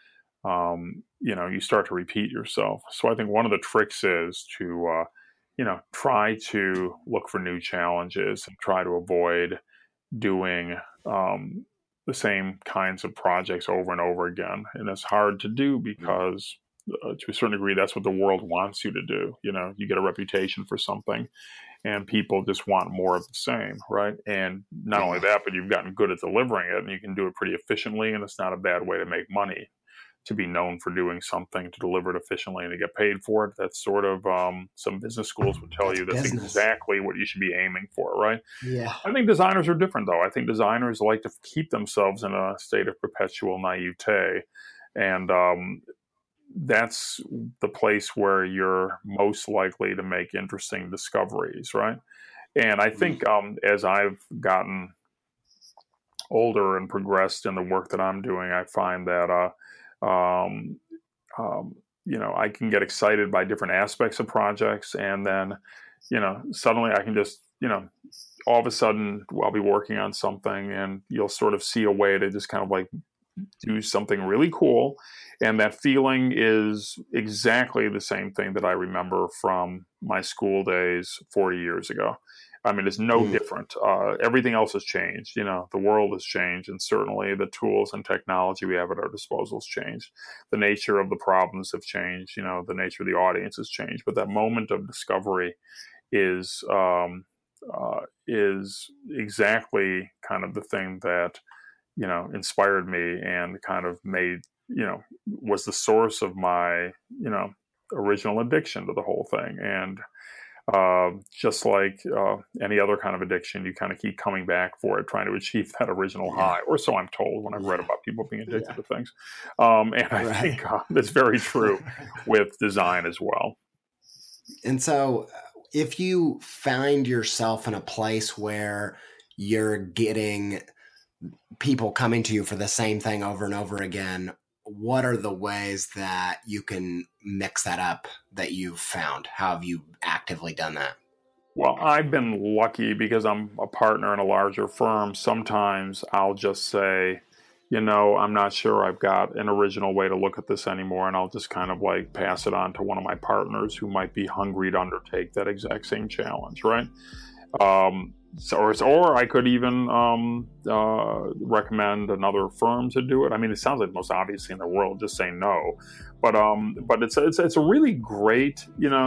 you start to repeat yourself. So I think one of the tricks is to, try to look for new challenges and try to avoid doing the same kinds of projects over and over again. And it's hard to do because to a certain degree, that's what the world wants you to do. You get a reputation for something and people just want more of the same, right? And not only that, but you've gotten good at delivering it and you can do it pretty efficiently, and it's not a bad way to make money, to be known for doing something, to deliver it efficiently and to get paid for it. That's sort of some business schools would tell you that's exactly what you should be aiming for, right? Yeah. I think designers are different, though. I think designers like to keep themselves in a state of perpetual naivete And that's the place where you're most likely to make interesting discoveries, right? And I think as I've gotten older and progressed in the work that I'm doing, I find that um, I can get excited by different aspects of projects, and then suddenly I can just all of a sudden I'll be working on something, and you'll sort of see a way to just kind of like do something really cool. And that feeling is exactly the same thing that I remember from my school days 40 years ago. I mean, it's no different. Everything else has changed. The world has changed, and certainly the tools and technology we have at our disposal has changed. The nature of the problems have changed. The nature of the audience has changed. But that moment of discovery is exactly kind of the thing that inspired me and kind of made, was the source of my, original addiction to the whole thing. And just like any other kind of addiction, you kind of keep coming back for it, trying to achieve that original high, or so I'm told when I've read about people being addicted to things. And I think that's very true with design as well. And so if you find yourself in a place where you're getting people coming to you for the same thing over and over again, what are the ways that you can mix that up that you've found? How have you actively done that? Well, I've been lucky because I'm a partner in a larger firm. Sometimes I'll just say, I'm not sure I've got an original way to look at this anymore. And I'll just kind of like pass it on to one of my partners who might be hungry to undertake that exact same challenge, right? Or I could even recommend another firm to do it. I mean, it sounds like the most obvious thing in the world, just say no. But it's a really great,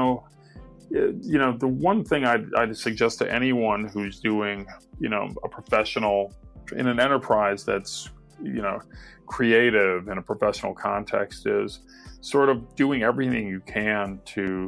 the one thing I'd suggest to anyone who's doing, a professional in an enterprise that's, creative in a professional context is sort of doing everything you can to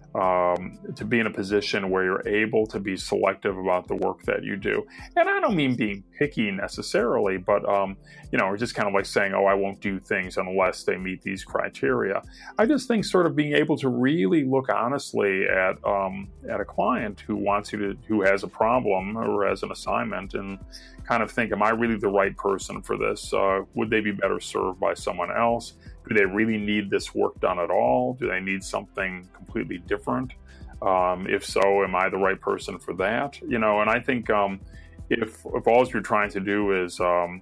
be in a position where you're able to be selective about the work that you do. And I don't mean being picky necessarily, but, or just kind of like saying, oh, I won't do things unless they meet these criteria. I just think sort of being able to really look honestly at a client who who has a problem or has an assignment, and kind of think, am I really the right person for this? Would they be better served by someone else? Do they really need this work done at all? Do they need something completely different? If so, am I the right person for that? And I think if all you're trying to do is,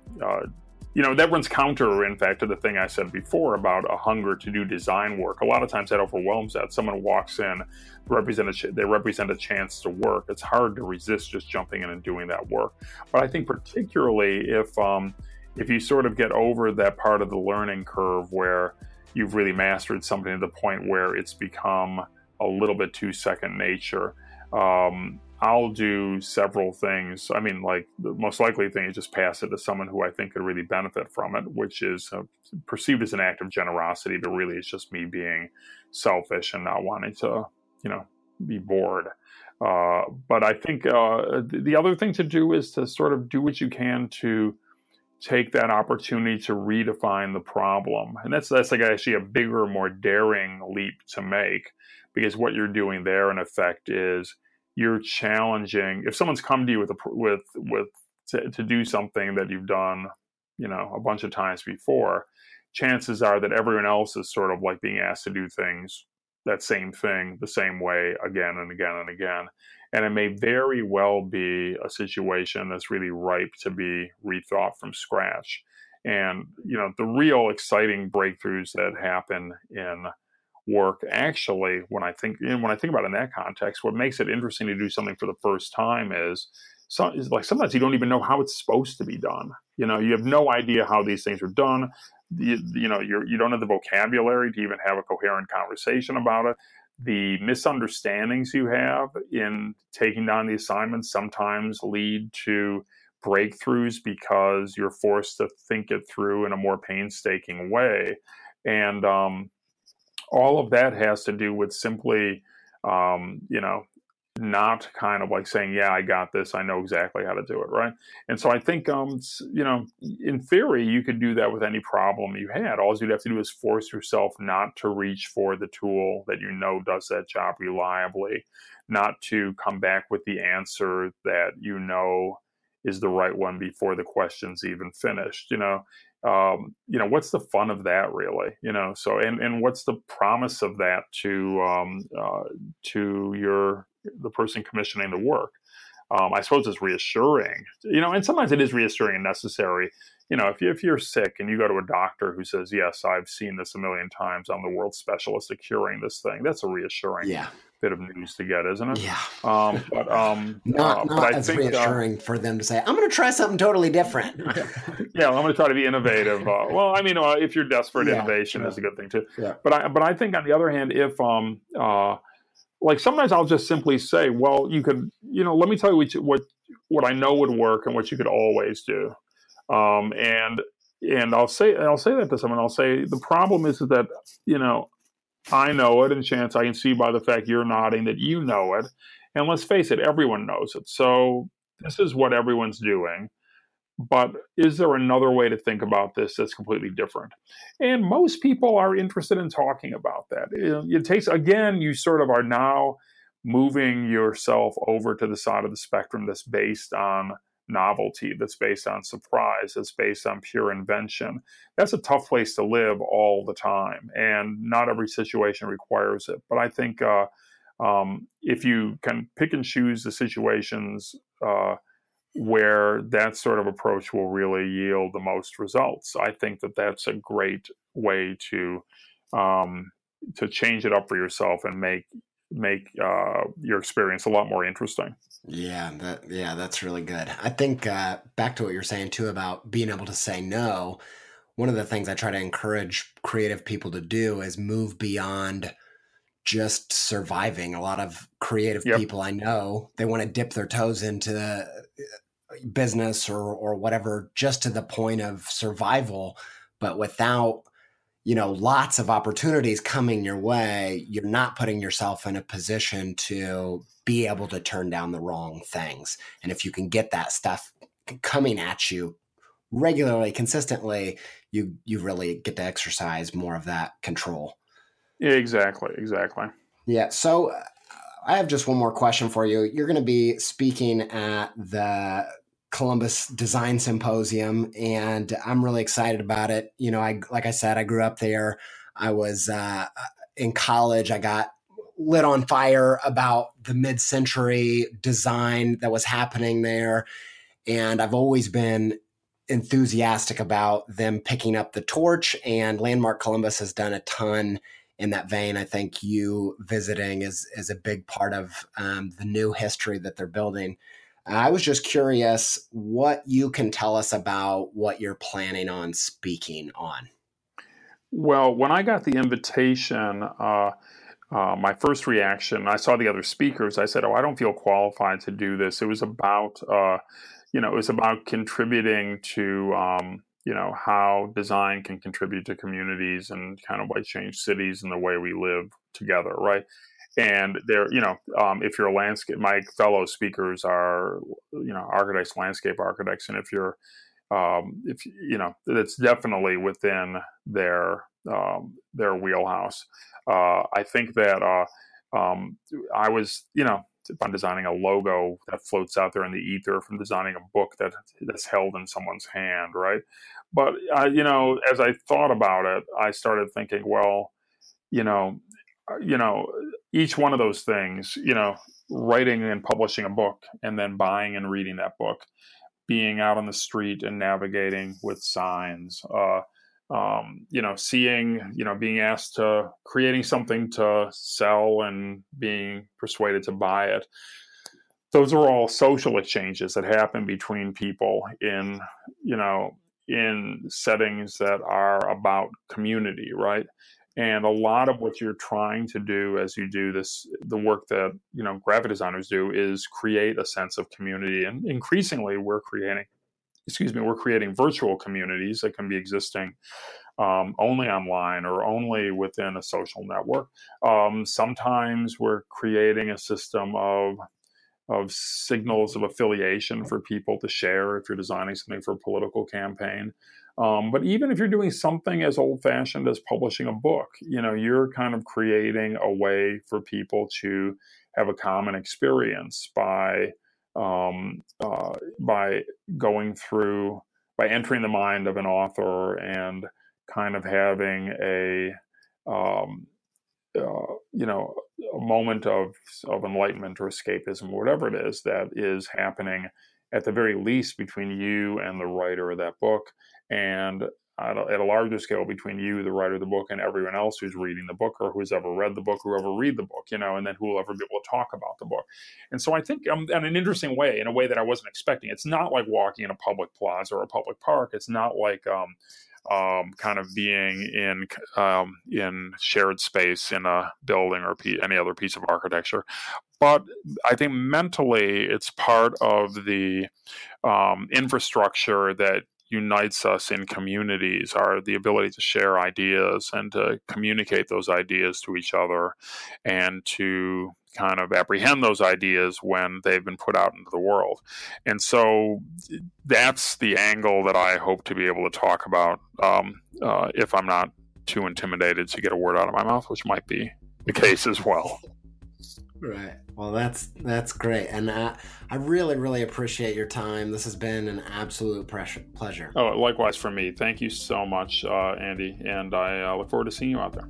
that runs counter, in fact, to the thing I said before about a hunger to do design work. A lot of times that overwhelms that. Someone walks in, they represent a chance to work. It's hard to resist just jumping in and doing that work. But I think particularly if you sort of get over that part of the learning curve where you've really mastered something to the point where it's become a little bit too second nature, I'll do several things. I mean, like the most likely thing is just pass it to someone who I think could really benefit from it, which is perceived as an act of generosity, but really it's just me being selfish and not wanting to, be bored. But I think the other thing to do is to sort of do what you can to take that opportunity to redefine the problem. And that's like actually a bigger, more daring leap to make, because what you're doing there in effect is you're challenging. If someone's come to you to do something that you've done, a bunch of times before, chances are that everyone else is sort of like being asked to do things, that same thing, the same way again and again and again. And it may very well be a situation that's really ripe to be rethought from scratch. And, the real exciting breakthroughs that happen in work, actually, when I think about it in that context, what makes it interesting to do something for the first time is like sometimes you don't even know how it's supposed to be done. You have no idea how these things are done. You don't have the vocabulary to even have a coherent conversation about it. The misunderstandings you have in taking down the assignments sometimes lead to breakthroughs because you're forced to think it through in a more painstaking way. And all of that has to do with simply, not kind of like saying, yeah, I got this, I know exactly how to do it, right? And so I think, in theory, you could do that with any problem you had. All you'd have to do is force yourself not to reach for the tool that you know does that job reliably, not to come back with the answer that you know is the right one before the question's even finished. What's the fun of that, really? So and what's the promise of that to the person commissioning the work? I suppose it's reassuring, and sometimes it is reassuring and necessary. If you're sick and you go to a doctor who says, yes, I've seen this a million times, I'm the world's specialist at curing this thing, that's a reassuring bit of news to get, isn't it? Yeah. But not I as think reassuring for them to say, I'm going to try something totally different. Yeah, I'm going to try to be innovative. If you're desperate, innovation is a good thing too. Yeah. But I think on the other hand, if like sometimes I'll just simply say, well, you could, let me tell you what I know would work and what you could always do. And I'll say that to someone. I'll say the problem is that, I know it, and chance I can see by the fact you're nodding that you know it. And let's face it, everyone knows it. So this is what everyone's doing. But is there another way to think about this that's completely different? And most people are interested in talking about that. It takes, again, you sort of are now moving yourself over to the side of the spectrum that's based on novelty, that's based on surprise, that's based on pure invention. That's a tough place to live all the time, and not every situation requires it. But I think if you can pick and choose the situations where that sort of approach will really yield the most results, I think that that's a great way to change it up for yourself and make your experience a lot more interesting. Yeah, that's really good. I think back to what you're saying too about being able to say no. One of the things I try to encourage creative people to do is move beyond just surviving. A lot of creative people I know, they want to dip their toes into business or whatever, just to the point of survival, but without lots of opportunities coming your way, you're not putting yourself in a position to be able to turn down the wrong things. And if you can get that stuff coming at you regularly, consistently, you really get to exercise more of that control. Yeah, exactly. Yeah. So I have just one more question for you. You're going to be speaking at the Columbus Design Symposium, and I'm really excited about it. Like I said, I grew up there. I was in college. I got lit on fire about the mid-century design that was happening there, and I've always been enthusiastic about them picking up the torch, and Landmark Columbus has done a ton in that vein. I think you visiting is a big part of the new history that they're building. I was just curious what you can tell us about what you're planning on speaking on. Well, when I got the invitation, my first reaction, I saw the other speakers. I said, "Oh, I don't feel qualified to do this." It was about, contributing to, how design can contribute to communities and kind of like change cities and the way we live together, right? And there, if you're a landscape, my fellow speakers are, architects, landscape architects, and it's definitely within their wheelhouse. I think that I was, if I'm designing a logo that floats out there in the ether, from designing a book that's held in someone's hand, right? But as I thought about it, I started thinking, well, each one of those things, writing and publishing a book and then buying and reading that book, being out on the street and navigating with signs, seeing, being asked to creating something to sell and being persuaded to buy it. Those are all social exchanges that happen between people in settings that are about community, right? And a lot of what you're trying to do as you do this, the work that, graphic designers do, is create a sense of community. And increasingly we're creating virtual communities that can be existing only online or only within a social network. Sometimes we're creating a system of signals of affiliation for people to share if you're designing something for a political campaign. But even if you're doing something as old-fashioned as publishing a book, you're kind of creating a way for people to have a common experience by entering the mind of an author and kind of having a moment of enlightenment or escapism, or whatever it is that is happening at the very least between you and the writer of that book, and at a larger scale between you, the writer of the book, and everyone else who's reading the book or who's ever read the book, or ever read the book, and then who will ever be able to talk about the book. And so I think in an interesting way, in a way that I wasn't expecting, it's not like walking in a public plaza or a public park. It's not like kind of being in shared space in a building or any other piece of architecture. But I think mentally it's part of the infrastructure that unites us in communities, are the ability to share ideas and to communicate those ideas to each other and to kind of apprehend those ideas when they've been put out into the world. And so that's the angle that I hope to be able to talk about if I'm not too intimidated to get a word out of my mouth, which might be the case as well. Right. Well, that's great. And I really, really appreciate your time. This has been an absolute pleasure. Oh, likewise for me. Thank you so much, Andy. And I look forward to seeing you out there.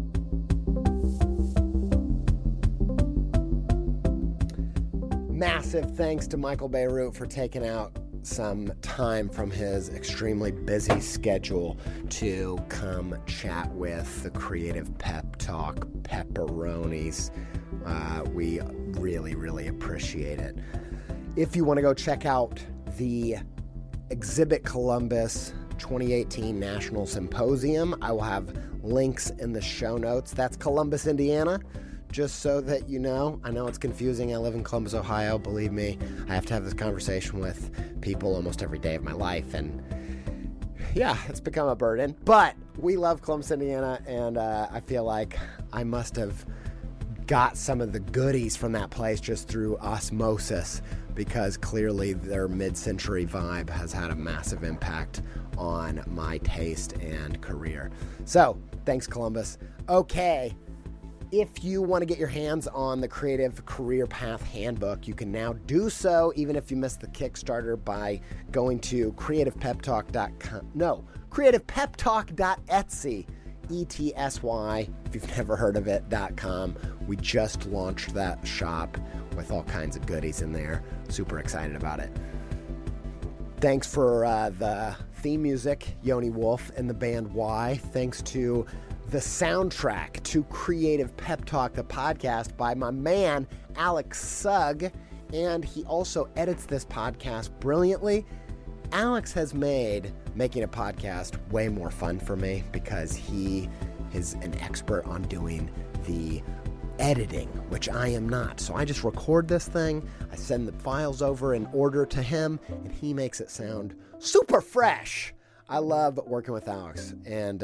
Massive thanks to Michael Bierut for taking out some time from his extremely busy schedule to come chat with the Creative Pep Talk Pepperonis. We really, really appreciate it. If you want to go check out the Exhibit Columbus 2018 National Symposium, I will have links in the show notes. That's Columbus, Indiana. Just so that you know, I know it's confusing. I live in Columbus, Ohio. Believe me, I have to have this conversation with people almost every day of my life. And yeah, it's become a burden. But we love Columbus, Indiana. And I feel like I must have got some of the goodies from that place just through osmosis, because clearly their mid-century vibe has had a massive impact on my taste and career. So thanks, Columbus. Okay. If you want to get your hands on the Creative Career Path Handbook, you can now do so, even if you missed the Kickstarter, by going to creativepeptalk.etsy, ETSY, if you've never heard of it, .com. We just launched that shop with all kinds of goodies in there. Super excited about it. Thanks for the theme music, Yoni Wolf and the band Y. Thanks to the soundtrack to Creative Pep Talk, the podcast, by my man, Alex Sugg. And he also edits this podcast brilliantly. Alex has made making a podcast way more fun for me because he is an expert on doing the editing, which I am not. So I just record this thing, I send the files over in order to him, and he makes it sound super fresh. I love working with Alex, and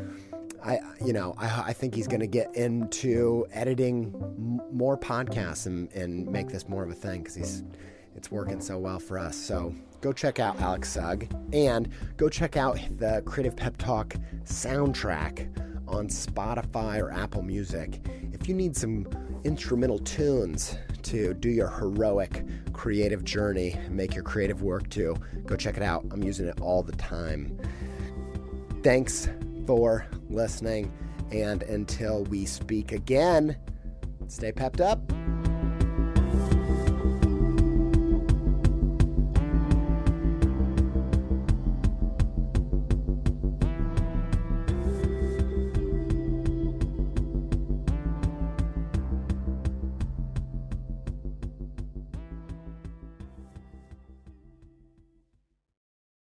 I think he's going to get into editing more podcasts and make this more of a thing because it's working so well for us. So go check out Alex Sugg, and go check out the Creative Pep Talk soundtrack on Spotify or Apple Music. If you need some instrumental tunes to do your heroic creative journey and make your creative work to, go check it out. I'm using it all the time. Thanks for listening, and until we speak again, stay pepped up.